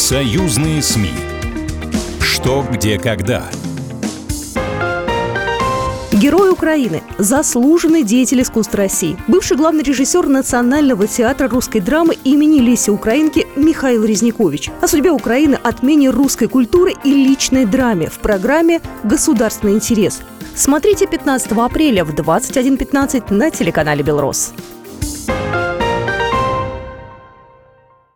Союзные СМИ. Что, где, когда. Герой Украины, заслуженный деятель искусств России, бывший главный режиссер Национального театра русской драмы имени Леси Украинки Михаил Резникович. О судьбе Украины, отмене русской культуры и личной драме в программе «Государственный интерес». Смотрите 15 апреля в 21:15 на телеканале «Белрос».